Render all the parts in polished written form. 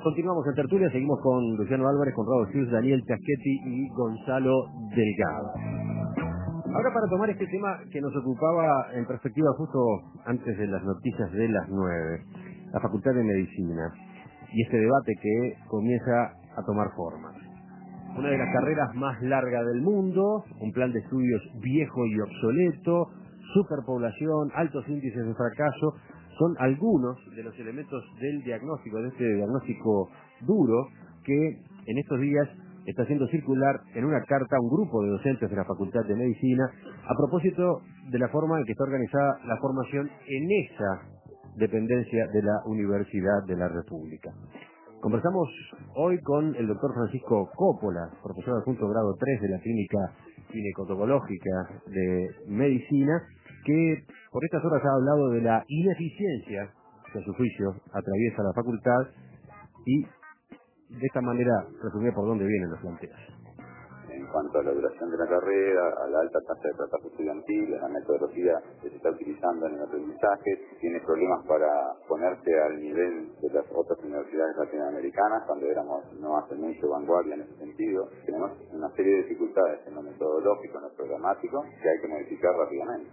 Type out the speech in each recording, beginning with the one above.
Continuamos en tertulia, seguimos con Luciano Álvarez, Conrado Hughes, Daniel Taschetti y Gonzalo Delgado. Ahora para tomar este tema que nos ocupaba en perspectiva justo antes de las noticias de las 9, la Facultad de Medicina, y este debate que comienza a tomar forma. Una de las carreras más largas del mundo, un plan de estudios viejo y obsoleto, superpoblación, altos índices de fracaso, son algunos de los elementos del diagnóstico, de este diagnóstico duro, que en estos días está haciendo circular en una carta a un grupo de docentes de la Facultad de Medicina, a propósito de la forma en que está organizada la formación en esa dependencia de la Universidad de la República. Conversamos hoy con el doctor Francisco Coppola, profesor adjunto grado 3 de la Clínica Ginecológica de Medicina, que por estas horas ha hablado de la ineficiencia que a su juicio atraviesa la facultad y de esta manera resumía por dónde vienen los planteos. En cuanto a la duración de la carrera, a la alta tasa de fracaso estudiantil, a la metodología que se está utilizando en el aprendizaje, tiene problemas para ponerse al nivel de las otras universidades latinoamericanas, cuando éramos no hace mucho vanguardia en ese sentido. Tenemos una serie de dificultades en lo metodológico, en lo programático, que hay que modificar rápidamente.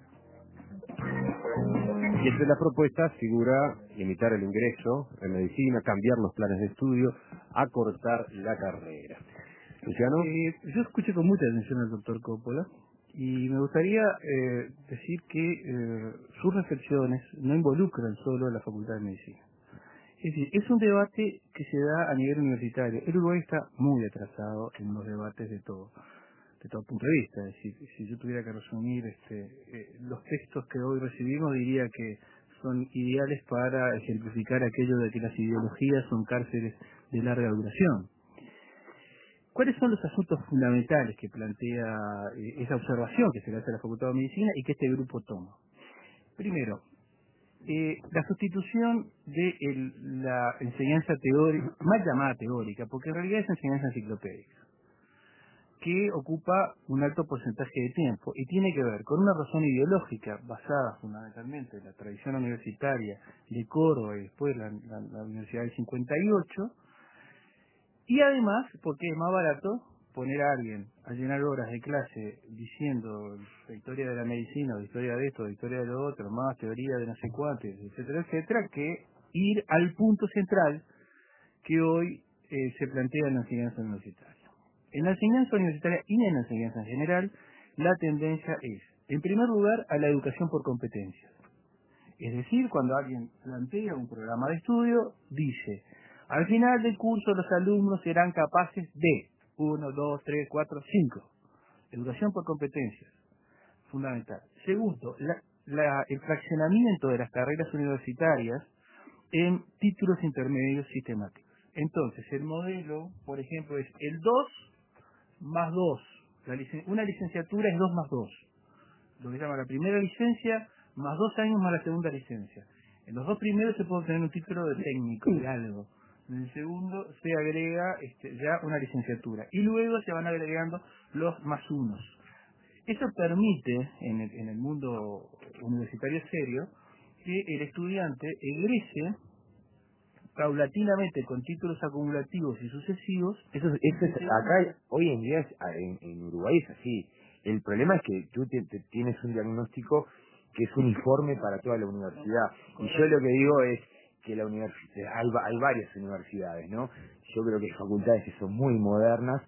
Y entre las propuestas figura limitar el ingreso en medicina, cambiar los planes de estudio, acortar la carrera. Luciano. Yo escuché con mucha atención al doctor Coppola y me gustaría decir que sus reflexiones no involucran solo a la Facultad de Medicina. Es decir, es un debate que se da a nivel universitario. El Uruguay está muy atrasado en los debates de todo punto de vista. Es decir, si yo tuviera que resumir los textos que hoy recibimos, diría que son ideales para ejemplificar aquello de que las ideologías son cárceles de larga duración. ¿Cuáles son los asuntos fundamentales que plantea esa observación que se le hace a la Facultad de Medicina y que este grupo toma? Primero, la sustitución de la enseñanza teórica, mal llamada teórica, porque en realidad es enseñanza enciclopédica, que ocupa un alto porcentaje de tiempo y tiene que ver con una razón ideológica basada fundamentalmente en la tradición universitaria de Córdoba y después la Universidad del 58, y además porque es más barato poner a alguien a llenar horas de clase diciendo la historia de la medicina, o la historia de esto, la historia de lo otro, más teoría de no sé cuántos, etcétera, etcétera, que ir al punto central que hoy se plantea en la enseñanza universitaria. En la enseñanza universitaria y en la enseñanza en general, la tendencia es, en primer lugar, a la educación por competencias. Es decir, cuando alguien plantea un programa de estudio, dice, al final del curso los alumnos serán capaces de 1, 2, 3, 4, 5. Educación por competencias, fundamental. Segundo, el fraccionamiento de las carreras universitarias en títulos intermedios sistemáticos. Entonces, el modelo, por ejemplo, es el 2 más 2. Una licenciatura es 2 más 2. Lo que se llama la primera licencia más 2 años más la segunda licencia. En los dos primeros se puede obtener un título de técnico, de algo. En el segundo se agrega ya una licenciatura. Y luego se van agregando los más unos. Eso permite, en el mundo universitario serio, que el estudiante egrese paulatinamente con títulos acumulativos y sucesivos. Eso es acá hoy en día en Uruguay es así. El problema es que tú tienes un diagnóstico que es uniforme para toda la universidad. Y yo lo que digo es que la universidad hay varias universidades, ¿no? Yo creo que hay facultades que son muy modernas,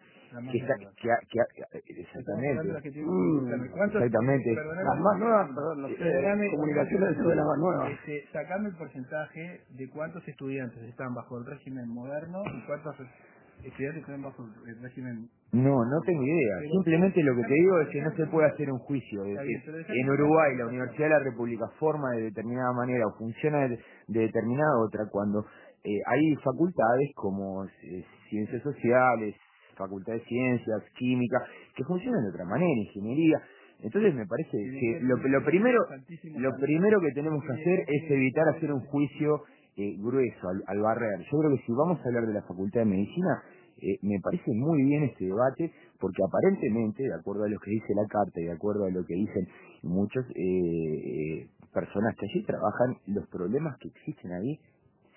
exactamente. Exactamente. Las más nuevas, perdón, no sé, comunicaciones de las más nuevas. Sacame el porcentaje de cuántos estudiantes están bajo el régimen moderno y cuántos estudiantes están bajo el régimen. No tengo idea. Simplemente lo que te digo es que no se puede hacer un juicio de que en Uruguay la Universidad de la República forma de determinada manera o funciona de determinada otra cuando hay facultades como ciencias sociales, facultad de ciencias, química, que funcionan de otra manera, ingeniería. Entonces me parece que lo primero que tenemos que hacer es evitar hacer un juicio grueso al barrer. Yo creo que si vamos a hablar de la Facultad de Medicina, me parece muy bien este debate, porque aparentemente, de acuerdo a lo que dice la carta y de acuerdo a lo que dicen muchas personas que allí trabajan, los problemas que existen ahí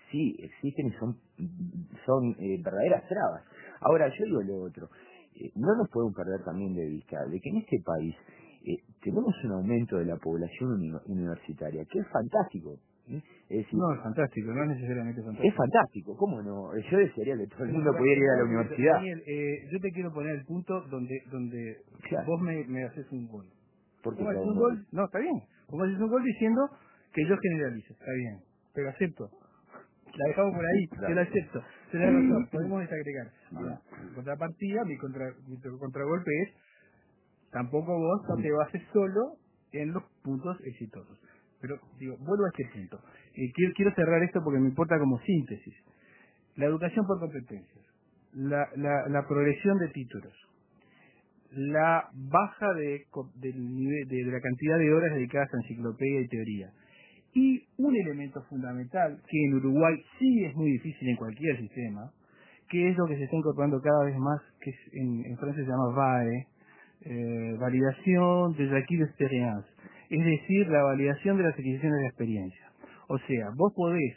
sí existen y son verdaderas trabas. Ahora, yo digo lo otro, no nos podemos perder también de vista de que en este país tenemos un aumento de la población universitaria, que es fantástico. Es decir, No, es fantástico, no es necesariamente fantástico. es fantástico, ¿cómo no? Yo desearía que todo el mundo pudiera ir a la universidad. Daniel, yo te quiero poner el punto donde Claro. vos me haces un gol. ¿Por qué ¿Cómo haces cada un uno? gol? No, está bien. ¿Cómo haces un gol diciendo que yo generalizo? Está bien, pero acepto. La dejamos por ahí, Claro. yo la acepto. Tenés razón, podemos desagregar. Ahora, en contrapartida, mi contragolpe es, tampoco vos no te bases solo en los puntos exitosos. Pero, digo, vuelvo a este punto. Quiero cerrar esto porque me importa como síntesis. La educación por competencias, la progresión de títulos, la baja del nivel, de la cantidad de horas dedicadas a enciclopedia y teoría. Y un elemento fundamental, que en Uruguay sí es muy difícil en cualquier sistema, que es lo que se está incorporando cada vez más, que es en francés se llama VAE, validación des acquis d'expérience, es decir, la validación de las adquisiciones de experiencia. O sea, vos podés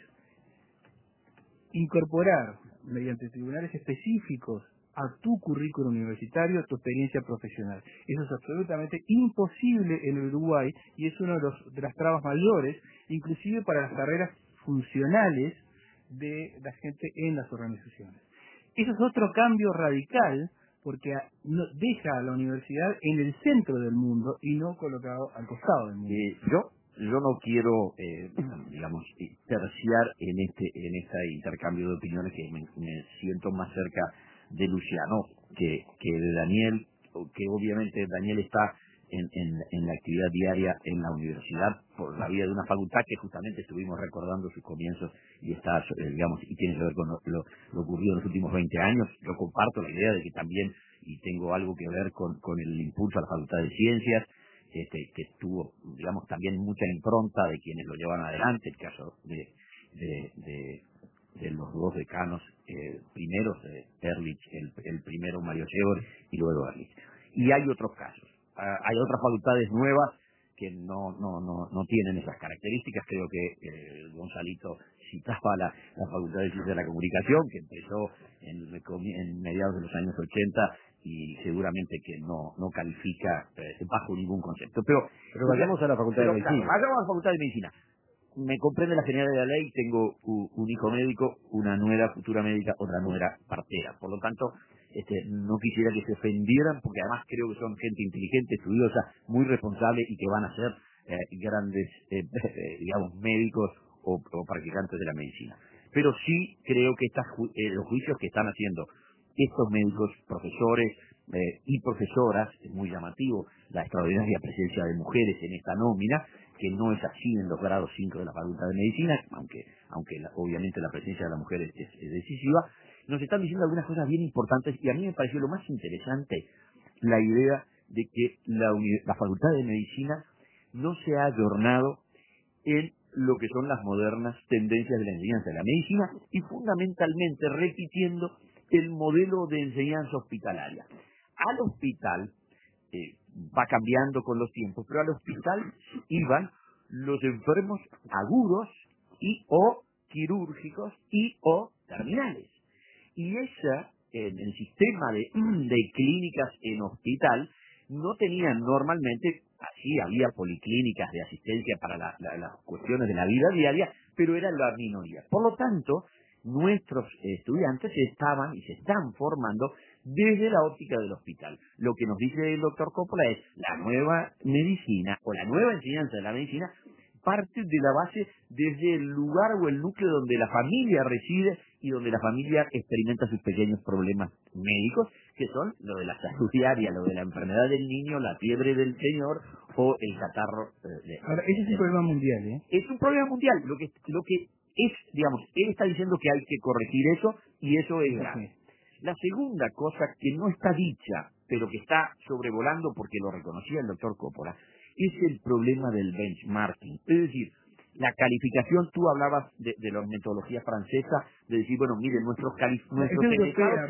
incorporar mediante tribunales específicos a tu currículo universitario tu experiencia profesional. Eso es absolutamente imposible en Uruguay y es una de las trabas mayores, inclusive para las carreras funcionales de la gente en las organizaciones. Eso es otro cambio radical porque deja a la universidad en el centro del mundo y no colocado al costado del mundo. Yo no quiero, digamos, terciar en este intercambio de opiniones, que me siento más cerca de Luciano que de Daniel, que obviamente Daniel está en la actividad diaria en la universidad por la vía de una facultad que justamente estuvimos recordando sus comienzos y está, digamos, y tiene que ver con lo ocurrido en los últimos 20 años. Yo comparto la idea de que también, y tengo algo que ver con el impulso a la Facultad de Ciencias, que tuvo, digamos, también mucha impronta de quienes lo llevan adelante, el caso de los dos decanos primeros, Ehrlich, el primero Mario Shevor y luego Ehrlich. Y hay otros casos, hay otras facultades nuevas que no tienen esas características. Creo que Gonzalito citaba la Facultad de Ciencias de la Comunicación, que empezó en mediados de los años 80 y seguramente que no califica bajo ningún concepto. Pero vayamos a la Facultad de Medicina. Vayamos a la Facultad de Medicina. Me comprende la genialidad de la ley, tengo un hijo médico, una nuera futura médica, otra nuera partera. Por lo tanto, no quisiera que se ofendieran, porque además creo que son gente inteligente, estudiosa, muy responsable y que van a ser grandes, digamos, médicos o practicantes de la medicina. Pero sí creo que los juicios que están haciendo estos médicos, profesores y profesoras, es muy llamativo la extraordinaria presencia de mujeres en esta nómina, que no es así en los grados 5 de la Facultad de Medicina, aunque obviamente la presencia de la mujer es decisiva. Nos están diciendo algunas cosas bien importantes y a mí me pareció lo más interesante la idea de que la Facultad de Medicina no se ha ayornado en lo que son las modernas tendencias de la enseñanza de la medicina y fundamentalmente repitiendo el modelo de enseñanza hospitalaria. Al hospital, va cambiando con los tiempos, pero al hospital iban los enfermos agudos y o quirúrgicos y o terminales. Y el sistema de clínicas en hospital no tenían normalmente, así había policlínicas de asistencia para las cuestiones de la vida diaria, pero era la minoría. Por lo tanto, nuestros estudiantes estaban y se están formando desde la óptica del hospital. Lo que nos dice el doctor Coppola es la nueva medicina o la nueva enseñanza de la medicina parte de la base desde el lugar o el núcleo donde la familia reside y donde la familia experimenta sus pequeños problemas médicos, que son lo de la salud diaria, lo de la enfermedad del niño, la fiebre del señor o el catarro. Ahora, ese es un problema mundial, ¿eh? Es un problema mundial. Lo que es, digamos, él está diciendo que hay que corregir eso y eso es grave. La segunda cosa que no está dicha, pero que está sobrevolando porque lo reconocía el doctor Coppola, es el problema del benchmarking. Es decir, la calificación, tú hablabas de la metodología francesa, de decir, bueno, miren, nuestros egresados...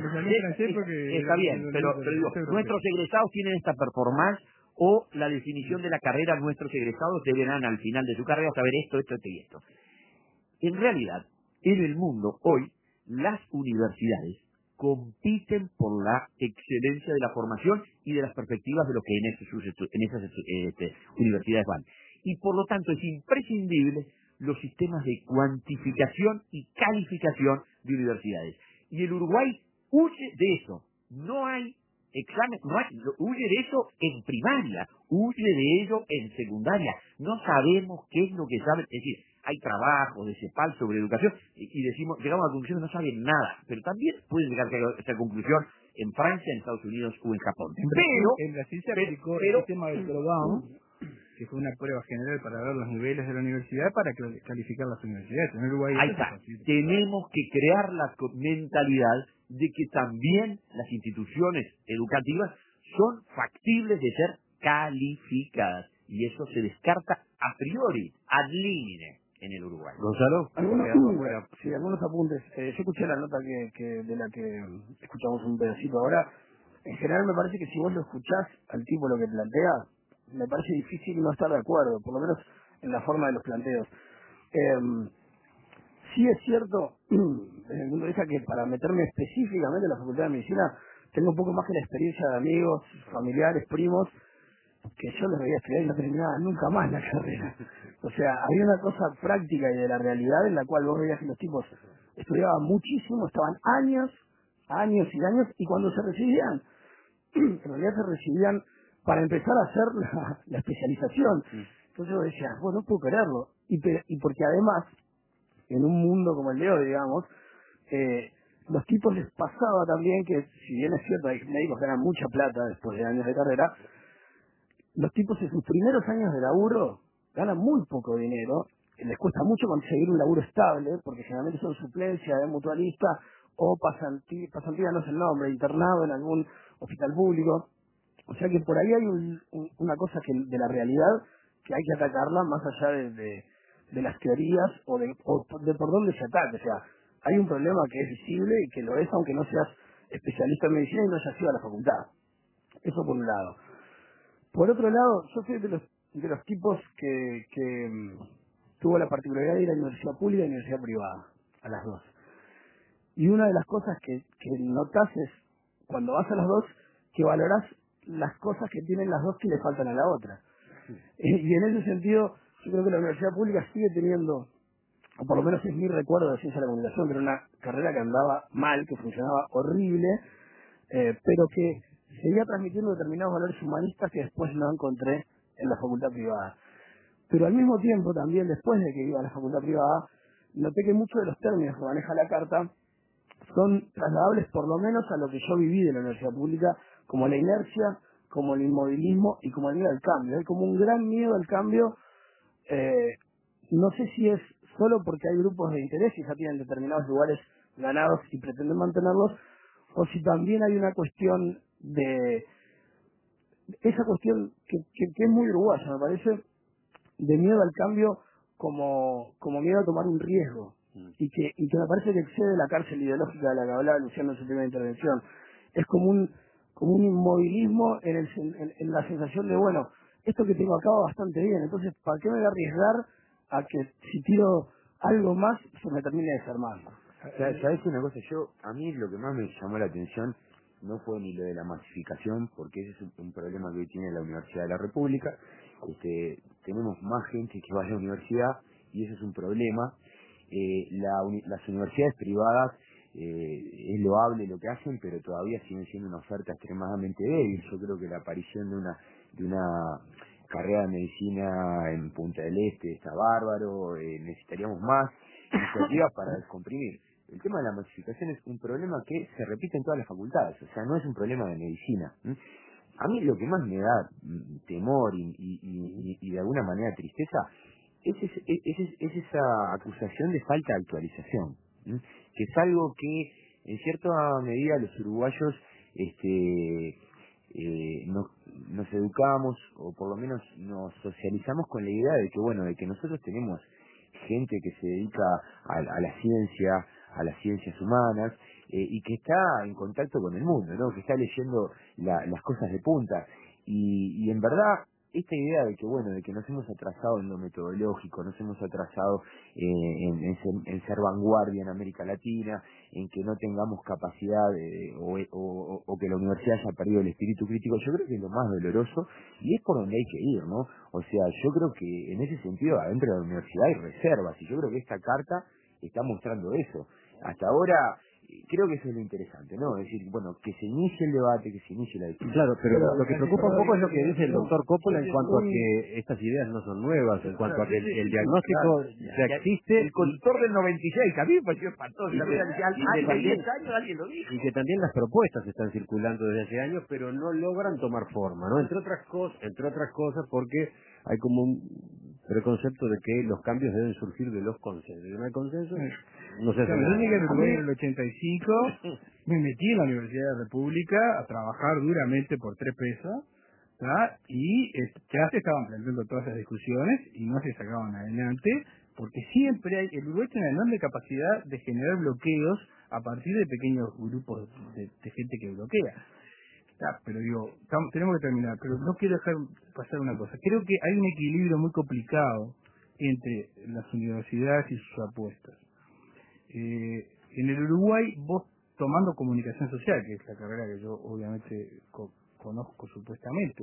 Está bien, pero digo, nuestros egresados tienen esta performance, o la definición de la carrera, nuestros egresados deberán al final de su carrera saber esto y esto. En realidad, en el mundo hoy las universidades compiten por la excelencia de la formación y de las perspectivas de lo que en esas universidades van. Y por lo tanto es imprescindible los sistemas de cuantificación y calificación de universidades. Y el Uruguay huye de eso. No hay examen, huye de eso en primaria, huye de ello en secundaria. No sabemos qué es lo que saben, es decir, hay trabajos de CEPAL sobre educación y decimos, llegamos a la conclusión que no saben nada, pero también pueden llegar a esa conclusión en Francia, en Estados Unidos o en Japón. En Brasil se aplicó el sistema del Probaum, que fue una prueba general para ver los niveles de la universidad para calificar las universidades. En Uruguay ahí está. Tenemos que crear la mentalidad de que también las instituciones educativas son factibles de ser calificadas y eso se descarta a priori, ad limine en el Uruguay. Gonzalo, algunos apuntes. Yo escuché la nota de la que escuchamos un pedacito ahora. En general me parece que si vos lo escuchás al tipo lo que plantea, me parece difícil no estar de acuerdo, por lo menos en la forma de los planteos. Sí es cierto, desde el punto de vista que para meterme específicamente en la Facultad de Medicina, tengo un poco más que la experiencia de amigos, familiares, primos, que yo los veía estudiar y no terminaba nunca más la carrera. O sea, había una cosa práctica y de la realidad en la cual vos veías que los tipos estudiaban muchísimo, estaban años y años, y cuando se recibían, en realidad se recibían para empezar a hacer la especialización. Entonces yo decía, bueno, no puedo creerlo. Y porque además, en un mundo como el de hoy, digamos, los tipos les pasaba también que, si bien es cierto, hay médicos que ganan mucha plata después de años de carrera, los tipos en sus primeros años de laburo ganan muy poco dinero, les cuesta mucho conseguir un laburo estable, porque generalmente son suplencia de mutualista o pasantía, no sé el nombre, internado en algún hospital público. O sea que por ahí hay una cosa que de la realidad que hay que atacarla más allá de las teorías o de por dónde se ataca. O sea, hay un problema que es visible y que lo es aunque no seas especialista en medicina y no hayas ido a la facultad. Eso por un lado. Por otro lado, yo soy de los tipos que tuvo la particularidad de ir a la universidad pública y a la universidad privada, a las dos. Y una de las cosas que notás es, cuando vas a las dos, que valorás las cosas que tienen las dos que le faltan a la otra. Y en ese sentido, yo creo que la universidad pública sigue teniendo, o por lo menos es mi recuerdo de ciencia de la comunicación, que era una carrera que andaba mal, que funcionaba horrible, pero que seguía transmitiendo determinados valores humanistas que después no encontré en la facultad privada. Pero al mismo tiempo también, después de que iba a la facultad privada, noté que muchos de los términos que maneja la carta son trasladables por lo menos a lo que yo viví de la universidad pública, como la inercia, como el inmovilismo y como el miedo al cambio. Hay como un gran miedo al cambio, no sé si es solo porque hay grupos de interés y ya tienen determinados lugares ganados y pretenden mantenerlos, o si también hay una cuestión de esa cuestión que es muy uruguaya, me parece, de miedo al cambio como miedo a tomar un riesgo, y que me parece que excede la cárcel ideológica de la que hablaba Luciano en su primera intervención. Es como un inmovilismo en la sensación de, bueno, esto que tengo acá va bastante bien, entonces ¿para qué me voy a arriesgar a que si tiro algo más se me termine desarmando? ¿Sabes una cosa? A mí lo que más me llamó la atención no fue ni lo de la masificación, porque ese es un problema que hoy tiene la Universidad de la República. Tenemos más gente que va a la universidad y eso es un problema. Las universidades privadas es loable lo que hacen, pero todavía siguen siendo una oferta extremadamente débil. Yo creo que la aparición de una carrera de medicina en Punta del Este está bárbaro. Necesitaríamos más iniciativas para descomprimir. El tema de la masificación es un problema que se repite en todas las facultades, o sea, no es un problema de medicina. A mí lo que más me da temor y de alguna manera tristeza es esa acusación de falta de actualización, que es algo que en cierta medida los uruguayos nos educamos, o por lo menos nos socializamos con la idea de que, bueno, de que nosotros tenemos gente que se dedica a la ciencia, a las ciencias humanas, y que está en contacto con el mundo, ¿no? Que está leyendo las cosas de punta. Y en verdad, esta idea de que, bueno, de que nos hemos atrasado en lo metodológico, nos hemos atrasado en ser vanguardia en América Latina, en que no tengamos capacidad o que la universidad haya perdido el espíritu crítico, yo creo que es lo más doloroso y es por donde hay que ir, ¿no? O sea, yo creo que en ese sentido adentro de la universidad hay reservas y yo creo que esta carta está mostrando eso. Hasta ahora creo que eso es lo interesante, ¿no? Es decir, bueno, que se inicie el debate, que se inicie la discusión. Claro, pero lo que preocupa un poco es lo que dice el doctor Coppola en cuanto a que estas ideas no son nuevas, en cuanto a que el diagnóstico ya existe. El conductor del 96, a mí me pareció espantoso. Y que también las propuestas están circulando desde hace años, pero no logran tomar forma, ¿no? Entre otras cosas porque hay como un preconcepto de que los cambios deben surgir de los consensos. ¿No hay consenso? No sé. Yo llegué a Uruguay en el 85, me metí en la Universidad de la República a trabajar duramente por 3 pesos, ¿tá? Y ya se estaban planteando todas esas discusiones y no se sacaban adelante, porque siempre el Uruguay tiene una enorme capacidad de generar bloqueos a partir de pequeños grupos de gente que bloquea. Pero digo, tenemos que terminar, pero no quiero dejar pasar una cosa. Creo que hay un equilibrio muy complicado entre las universidades y sus apuestas. En el Uruguay, vos tomando comunicación social, que es la carrera que yo obviamente conozco supuestamente,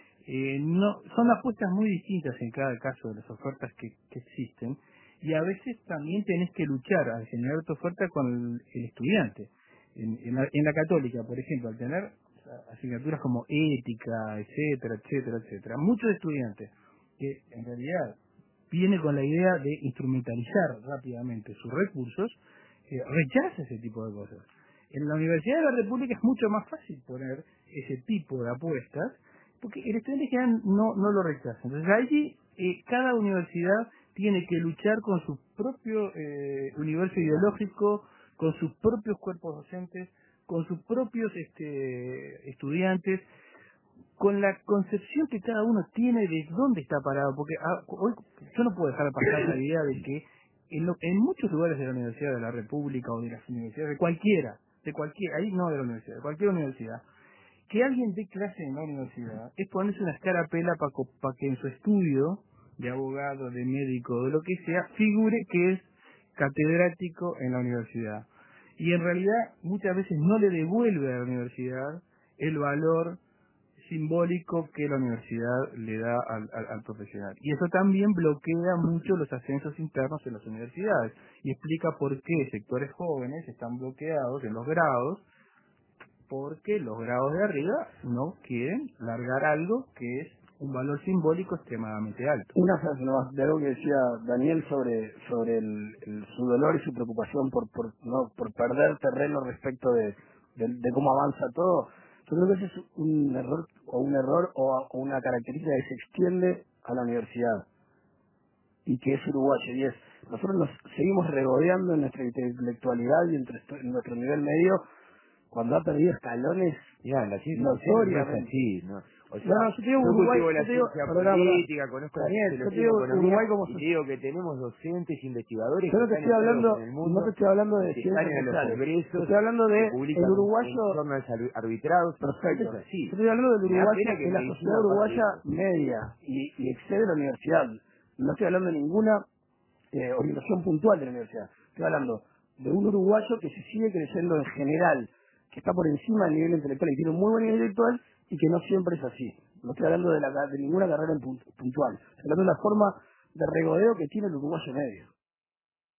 no son apuestas muy distintas en cada caso de las ofertas que existen, y a veces también tenés que luchar al generar tu oferta con el estudiante. En la católica, por ejemplo, al tener asignaturas como ética, etcétera, muchos estudiantes que en realidad vienen con la idea de instrumentalizar rápidamente sus recursos, rechaza ese tipo de cosas. En la Universidad de la República es mucho más fácil poner ese tipo de apuestas, porque el estudiante general no lo rechaza. Entonces allí cada universidad tiene que luchar con su propio universo ideológico, con sus propios cuerpos docentes, con sus propios estudiantes, con la concepción que cada uno tiene de dónde está parado, porque hoy yo no puedo dejar de pasar la idea de que en muchos lugares de la Universidad de la República o de las universidades, de cualquiera, ahí no de la universidad, de cualquier universidad, que alguien dé clase en la universidad es ponerse una escarapela para que en su estudio de abogado, de médico, de lo que sea, figure que es catedrático en la universidad. Y en realidad muchas veces no le devuelve a la universidad el valor simbólico que la universidad le da al profesional. Y eso también bloquea mucho los ascensos internos en las universidades y explica por qué sectores jóvenes están bloqueados en los grados, porque los grados de arriba no quieren largar algo que es un valor simbólico extremadamente alto. Una frase nomás de algo que decía Daniel sobre su dolor y su preocupación por perder terreno respecto de cómo avanza todo. Yo creo que ese es un error o una característica que se extiende a la universidad y que es uruguayo, y es nosotros nos seguimos regodeando en nuestra intelectualidad y en nuestro nivel medio cuando ha perdido escalones notoriamente. O sea, yo te digo Uruguay, cultivo la ciencia política, conozco la sociología, Uruguay como y digo que tenemos docentes, investigadores yo no que te estoy hablando, en el mundo, no te estoy hablando de que ciencias están en los sociales, congresos, estoy hablando de el uruguayo informes arbitrados. perfecto. Es así. Yo estoy hablando del uruguayo que de la sociedad uruguaya media y excede la universidad. No estoy hablando de ninguna orientación puntual de la universidad. Estoy hablando de un uruguayo que se sigue creyendo en general, que está por encima del nivel intelectual y tiene un muy buen nivel intelectual y que no siempre es así. No estoy hablando de ninguna carrera puntual. Estoy hablando de la forma de regodeo que tiene el uruguayo medio.